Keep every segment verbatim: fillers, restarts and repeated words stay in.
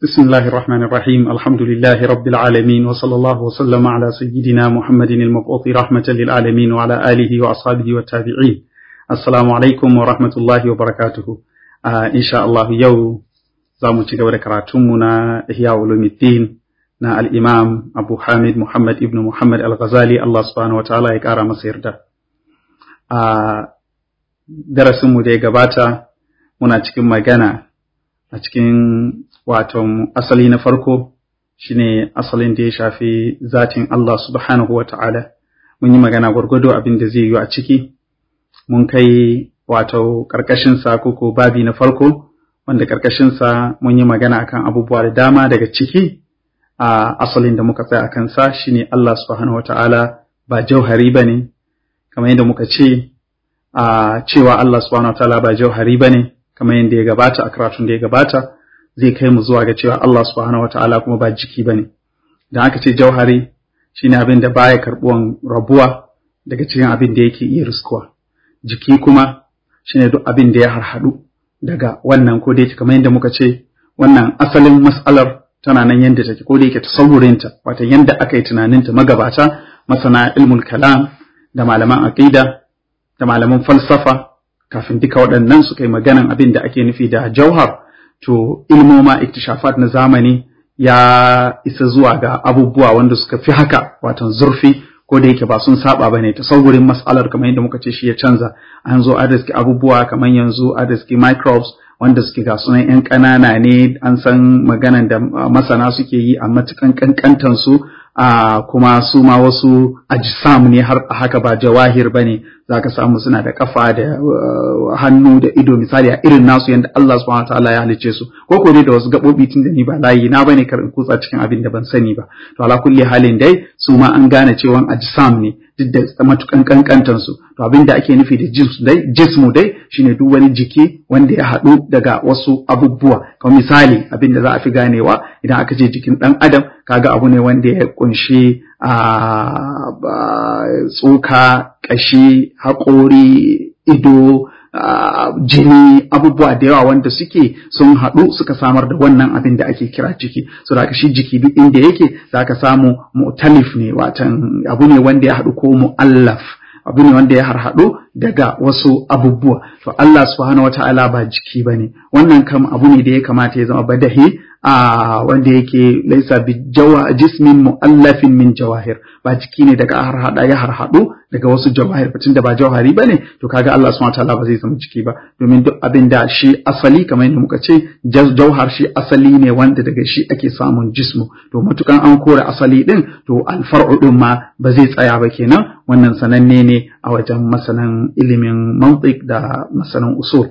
بسم الله الرحمن الرحيم الحمد لله رب العالمين وصلى الله وسلم على سيدنا محمد المبعوث رحمة للعالمين وعلى آله وأصحابه والتابعين السلام عليكم ورحمة الله وبركاته آه إن شاء الله يوم زامو تشغب كراتمنا إحياء علوم الدين نا الإمام أبو حامد محمد ابن محمد الغزالي الله سبحانه وتعالى يكارا مسير ده آه درس مدى قباتا منا تشكم مغانا تشكم wato asali na farko shine asalin da ya shafi zatin Allah subhanahu wata'ala. Mun yi magana gwargwado abin da zai yi a ciki, mun kai wato karkashin sa ko babi na farko wanda karkashin sa mun yi magana akan abubuwa da dama. Daga ciki a asalin da muka tsaya akan sa shine Allah subhanahu wata'ala ba jauhari bane, kamar yadda muka ce a cewa Allah subhanahu wata'ala ba jauhari bane kamar yadda ya gabata a karatun da ya gabata, zai kai mu zuwa ga cewa Allah subhanahu wataala kuma ba jiki bane. Dan aka ce jauhari shine abin da baya karbuwan rabuwa daga cikin abin da yake iya riskuwa. Jiki kuma shine duk abin da ya harhadu daga wannan, ko da yake kamar yadda muka ce wannan asalin mas'alar tana nan yanda take, ko da yake tasawurinta wato yanda aka yi tunaninta magabata masana ilmul kalam da malaman aqida da malaman falsafa kafin duka waɗannan suka yi maganan abin da ake nufi da jauhar. To ilmoma iktishafat na zamani ya isa zuwa ga abubuwa wanda suka fi haka watan zurfi, ko da yake ba sun saba bane. Tasawurin mas'alar kamar yadda muka ce shi ya canza. An zo an riski abubuwa kamar yanzu an riski microbes wanda suke ga sunan yan ƙanana ne, an san maganan da masana suke yi a matukan kankantan su, a kuma su ma wasu ajsam ne har a haka ba jawahir bane. zaka samu suna da kafa da uh, hannu da ido misali a irin nasu yanda Allah subhanahu wataala ya halice su, ko ko dai da wasu gabobi tun da ni ba layi na bane karin kutsa cikin abin da ban sani ba. To ala kulli halin dai su ma an gane cewa ajsam ne duk da matukan kankantan su. To abin da ake nufi da jismu dai jismu dai shine duk wani jiki wanda ya haɗu daga wasu abubuwa. Kamar misali abin da za a fi ganewa idan aka ce jikin dan adam, kaga abu ne wanda ya kunshi a tsoka, ƙashi, haƙori, ido, jini, abubuwa da yawa wanda suke sun haɗu suka samar da wannan abin da ake kira jiki. So da shi jiki duk inda yake zaka samu mu'talif ne, watan abu ne wanda ya haɗu, ko mu'allaf abu ne wanda ya harhaɗu daga wasu abubuwa. To Allah subhanahu wataala ba jiki bane. Wannan kam abu ne da ya kamata ya zama badahi, a wanda yake laisa bi jawa jismin mu'allafin min jawahir, ba jiki ne daga harhada ya harhadu daga wasu jawahir, tunda ba jawhari bane. To kaga Allah subhanahu wataala ba zai zama jiki ba, domin duk abin da shi asali kamar yadda muka ce jauhar shi asali ne wanda daga shi ake samun jismu. To matukan an kore asali din, to alfar'u din ma ba zai tsaya ba kenan. Wannan sananne ne a wajen masanan ilimin mantiq da masanan usul.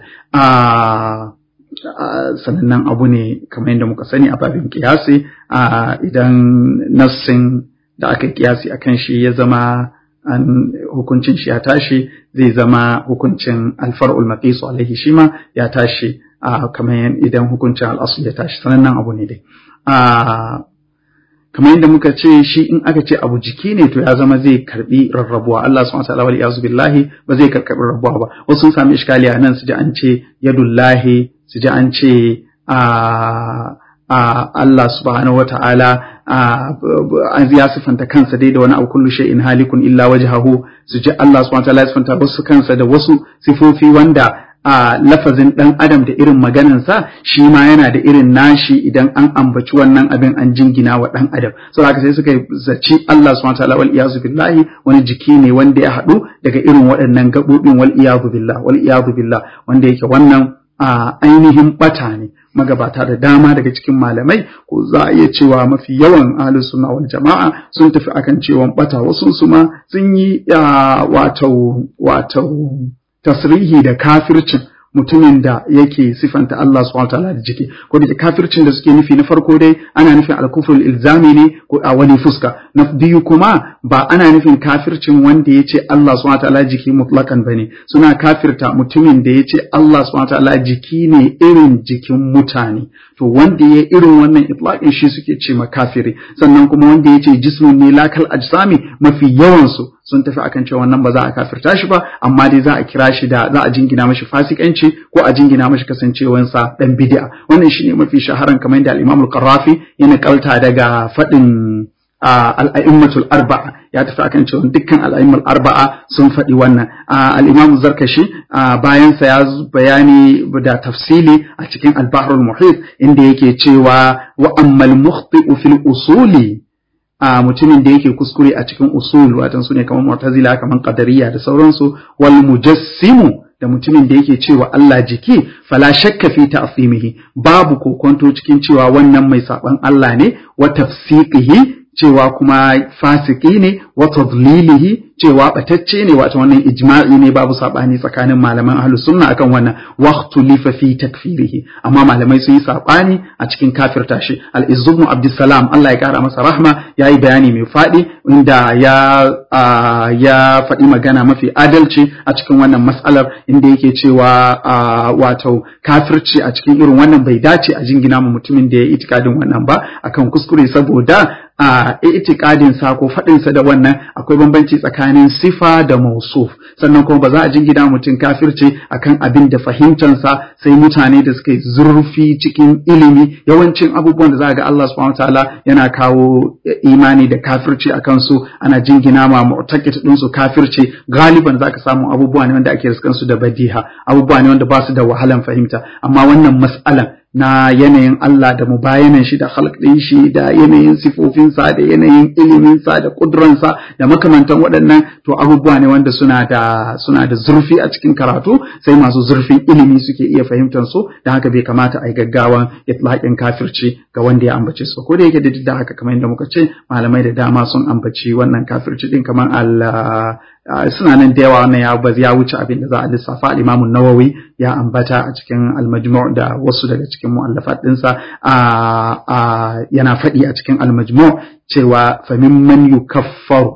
a sanannen abu ne kamar yadda muka sani a babin kiyasi, a idan nassin da aka kiyasi akan shi ya zama an hukuncin shi ya tashi, zai zama hukuncin alfar'ul maqis alaihi shi ma ya tashi, a kamar idan hukuncin al'asl ya tashi. sanannen abu ne dai. a kamar yadda muka ce shi in aka ce abu jiki ne to ya zama zai karbi rarrabuwa. Allah subhanahu wa ta'ala wal iyazu billahi ba zai karbi rarrabuwa ba. Wasu sun sami iskali a nan, su ji an ce yadullahi, su ji an ce a Allah subhanahu wa ta'ala an ya sifanta kansa dai da wani abu, kullu shay'in halikun illa wajhahu. Su ji Allah subhanahu wa ta'ala ya sifanta wasu kansa da wasu sifofi wanda a lafazin dan adam da irin maganansa shi ma yana da irin nashi idan an ambaci wannan abin an jingina wa dan adam. So haka sai suka zaci Allah subhanahu wa ta'ala wal iyazu billahi wani jiki ne wanda ya haɗu daga irin waɗannan gabobin, wal iyazu billah wal iyazu billah, wanda yake wannan a ainihin bata ne. Magabata da dama daga cikin malamai, ko za a iya cewa mafi yawan ahlus sunna wal jama'a sun tafi akan cewa bata. Wasu su ma sun yi wato wato tasrihi da kafircin mutumin da yake sifanta Allah subhanahu wataala da jiki. Ko da kafircin da suke nufi, na farko dai ana nufin al-kufrul ilzami ne ko a wani fuska, na biyu kuma ba ana nufin kafircin wanda yace Allah subhanahu wataala jiki mutlakan bane. Suna kafirta mutumin da yace Allah subhanahu wataala jiki ne irin jikin mutane. To wanda ya irin wannan itlaqin shi suke ce ma kafiri. Sannan kuma wanda yace jismun ne lakal ajsami, mafi yawan su sun tafi akan cewa wannan ba za a kafirta shi ba, amma dai za a kira shi da za a jingina mashi fasikanci ko a jingina mashi kasancewansa dan bid'a. Wannan shine mafi shaharan kamar yadda al-Imam al-Qarrafi ya nakalta daga fadin al-a'immatul arba'a, ya tafi akan cewa dukkan al-a'immatul arba'a sun faɗi wannan. Al-Imam Zarkashi bayan sa ya bayani da tafsili a cikin al-Bahrul Muhit inda yake cewa wa ammal mukhti'u fil usuli, a mutumin da yake kuskure a cikin usul, watan su ne kamar Mu'tazila, kamar Qadariyya da sauransu, wal mujassimu, da mutumin da yake cewa Allah jiki, fala shakka fi ta'zimihi, babu kokonto cikin cewa wannan mai saban Allah ne, wa tafsiqihi, cewa kuma fasiki ne, wa tadlilihi, cewa batacce ne, wato wannan ijma'i ne, babu sabani tsakanin malaman ahlus sunna akan wannan. Waqtulifa fi takfirihi, amma malamai sun yi sabani a cikin kafirta shi. Al-Izz ibn Abdussalam, Allah ya kara masa rahma, yayi bayani mai fadi inda ya ya faɗi magana mafi adalci a cikin wannan mas'alar, inda yake cewa wato kafirci a cikin irin wannan bai dace a jingina mu mutumin da ya itikadin wannan ba akan kuskure, saboda a itikadin sa ko faɗin sa da wannan akwai bambanci tsakanin sifa da mausuf, sannan kuma ba za a jingina mutum kafirci akan abin da fahimtar sa sai mutane da suka zurfi cikin ilimi. Yawancin abubuwan da za ga Allah subhanahu wataala yana kawo imani da kafirci akan su, ana jingina ma mu'taqid din su kafirci, galiban zaka samu abubuwa ne wanda ake riskan su da badiha, abubuwa ne wanda ba su da wahalan fahimta. Amma wannan mas'alan na yanayin Allah da mubayanan shi da khalq din shi da yanayin sifofinsa da yanayin iliminsa da kudransa da makamantan waɗannan, to abubuwa ne wanda suna da suna da zurfi a cikin karatu, sai masu zurfin ilimi suke iya fahimtar su, da haka bai kamata a yi gaggawan itlaqin kafirci ga wanda ya ambace su. Ko da yake da haka kamar yadda muka ce malamai da dama sun ambaci wannan kafirci din, kamar Allah suna nan da yawa, wannan ya ba ya wuce abin da za a lissafa. Al-Imam an-Nawawi ya ambata a cikin al-Majmu' da wasu daga cikin mu'allafat dinsa, a yana faɗi a cikin al-Majmu' cewa fa mimman yukaffaru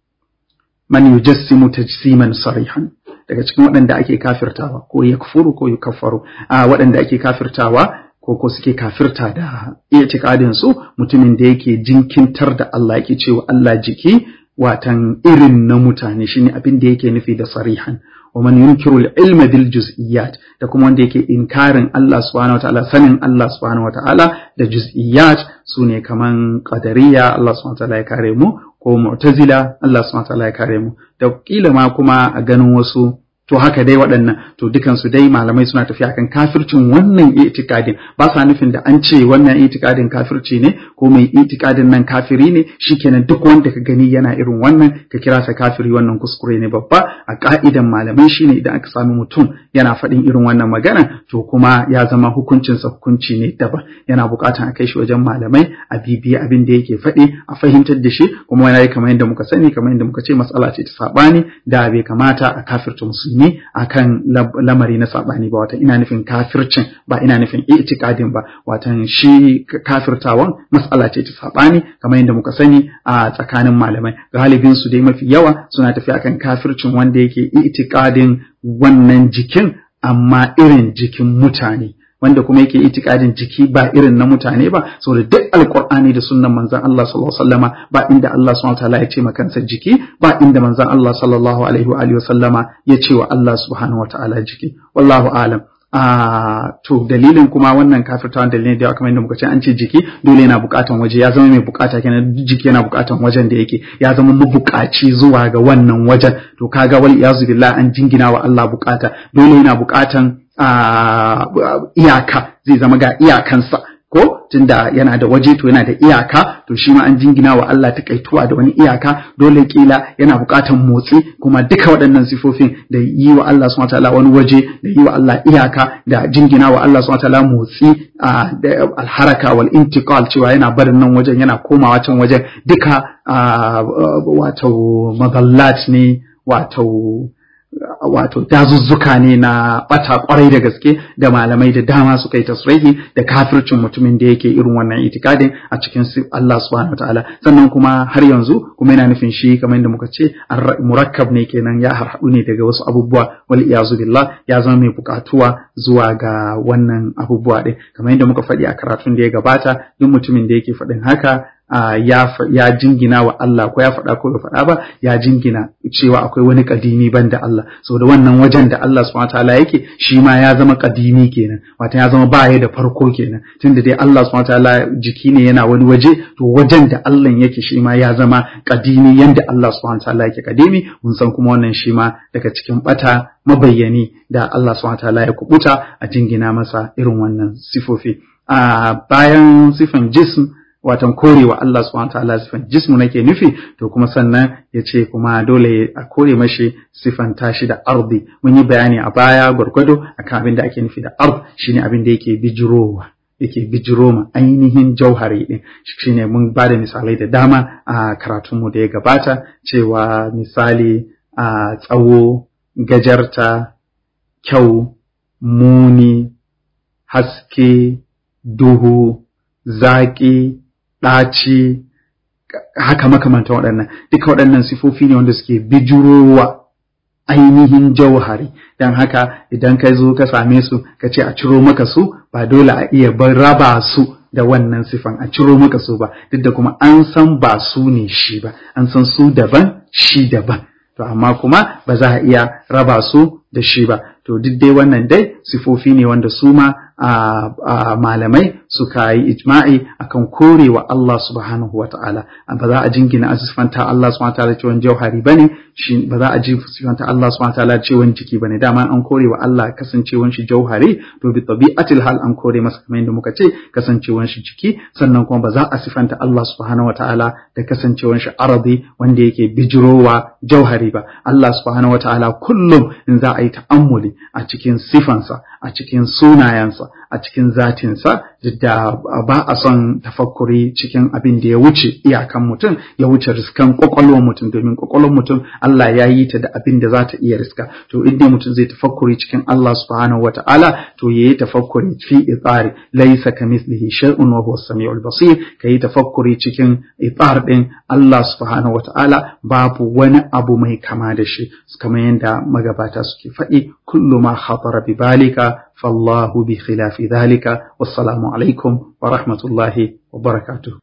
man yujassimu tajsiman sarihan, daga cikin waɗanda ake kafirtawa ko yakfuru ko yukaffaru, a waɗanda ake kafirtawa ko ko suke kafirta da itikadin su, mutumin da yake jinkintar da Allah, yake cewa Allah jiki, watan irin na mutane, shine abin da yake nufi da sarihan. Wa man yunkiru al-ilma bil juz'iyat, da kuma wanda yake inkarin Allah subhanahu wataala, sanin Allah subhanahu wataala da juz'iyat, sune kaman qadariyya, Allah subhanahu wataala ya kare mu, ko mu'tazila, Allah subhanahu wataala ya kare mu, da kila ma kuma a ganin wasu. To haka dai waɗannan, to dukansu dai malamai suna tafiya kan kafircin wannan itikadin, ba sa nufin da an ce wannan itikadin kafirci ne ko mai itikadin nan kafiri ne shikenan duk wanda ka gani yana irin wannan ka kira sa kafiri, wannan kuskure ne babba. A ka'idan malamai shine idan aka sami mutum yana faɗin irin wannan magana, to kuma ya zama hukuncinsa hukunci ne daban, yana buƙatan a kai shi wajen malamai a bibiya abin da yake faɗi, a fahimtar da shi, kuma yana yi kamar yadda muka sani, kamar yadda muka ce matsala ce ta saɓani da bai kamata a kafirta musulmi ne akan lamari na sabani ba. Watan ina nufin kafircin, ba ina nufin itikadin ba. Watan shi kafirtawan mas'ala ce ta sabani kamar yadda muka sani a tsakanin malamai, galibin su dai mafi yawa suna tafi akan kafircin wanda yake itikadin wannan jikin amma irin jikin mutane, wanda kuma yake itikadin jiki ba irin na mutane ba, saboda duk alqur'ani da sunnan manzon Allah sallallahu alaihi wasallama ba inda Allah subhanahu wataala ya ce makansa jiki, ba inda manzon Allah sallallahu alaihi wa alihi wasallama ya ce wa Allah subhanahu wataala jiki. Wallahu a'lam. Ah, to dalilin kuma wannan kafirtawan dalilin da kamar yadda muka ce an ce jiki dole yana bukatan waje, ya zama mai bukata kenan, jiki yana bukatan wajen da yake, ya zama mabukaci zuwa ga wannan wajen, to kaga wal iyazu billah an jingina wa Allah bukata, dole yana bukatan Uh, iyaka, zai zama ga iyakansa ko tunda yana da waje to yana da iyaka, to shi ma an jingina wa Allah takaituwa da wani iyaka, dole kila yana bukatan motsi, kuma duka waɗannan sifofin da yi wa Allah subhanahu wataala wani waje, da yi wa Allah iyaka, da jingina wa Allah subhanahu wataala motsi, uh, da alharaka wal intiqal, cewa yana barin nan wajen yana komawa can wajen, duka uh, uh, wato madallat ne, wato wato dazuzzuka ne na bata kwarai da gaske, da malamai da dama suka yi tasrihi da kafircin mutumin da yake irin wannan itikadin a cikin Allah subhanahu wataala. Sannan kuma har yanzu kuma yana nufin shi kamar yadda muka ce murakkab ne kenan, ya harhaɗu ne daga wasu abubuwa, wal iyazu billah, ya zama mai bukatuwa zuwa ga wannan abubuwa din. Kamar yadda muka faɗi a karatun da ya gabata, duk mutumin da yake faɗin haka ya ya jingina wa Allah ko ya faɗa ko bai faɗa ba ya jingina cewa akwai wani kadimi banda Allah saboda wannan wajen da Allah subhanahu wataala yake shi ma ya zama kadimi kenan wato ya zama baya da farko kenan tunda dai Allah subhanahu wataala jiki ne yana wani waje to wajen da Allah yake shi ma ya zama kadimi yanda Allah subhanahu wataala yake kadimi mun san kuma wannan shi ma daga cikin bata mabayyani da Allah subhanahu wataala ya kubuta a jingina masa irin wannan sifofi a bayan sifan jism watan korewa Allah subhanahu wataala sifan jismu nake nufi to kuma sannan yace kuma dole a kore mashi sifan tashi da ardi mun yi bayani a baya gurgudo akan abin da ake nufi da ard shine abin da yake bijirowa yake bijiroma ainihin jauhari din shine mun bada misalai da dama a karatunmu da ya gabata cewa misali a tsawo gajarta kyau muni haske duhu zaƙi ɗaci haka makamantan waɗannan duka waɗannan sifofi ne wanda suke bijirowa ainihin jauhari don haka idan ka zo ka same su ka ce a ciro maka su ba dole a iya bar raba su da wannan sifan a ciro maka su ba duk da kuma an san ba su ne shi ba an san su daban shi daban to amma kuma ba za a iya raba su da shi ba to duk dai wannan dai sifofi ne wanda su ma a malamai suka yi ijma'i akan korewa Allah subhanahu wa ta'ala ba za a jingina asifanta Allah subhanahu wa ta'ala cewa jauhari bane shi ba za a ji sifanta Allah subhanahu wa ta'ala cewa jiki bane dama an korewa Allah kasancewan shi jauhari to bi tabi'atil hal an kore masa kamar yadda muka ce kasancewan shi jiki sannan kuma ba za a sifanta Allah subhanahu wa ta'ala da kasancewan shi aradi wanda yake bijirowa jauhari ba Allah subhanahu wa ta'ala kullum in za a yi ta'ammuli a cikin sifansa a cikin sunayensa a cikin zatinsa da ba a son tafakkuri cikin abin da ya wuce iyakan mutum ya wuce riskan kwakwalwar mutum domin kwakwalwar mutum Allah ya yi ta da abin da za ta iya riska to idan mutum zai tafakkuri cikin Allah subhanahu wata'ala to yayi tafakkuri fi itsari laysa kamithlihi shay'un wa huwa as-sami'ul basir kai tafakkuri cikin itsar din Allah subhanahu wata'ala babu wani abu mai kama da shi kamar yadda magabata suke faɗi kullu ma khatara bi balika فالله بخلاف ذلك والسلام عليكم ورحمة الله وبركاته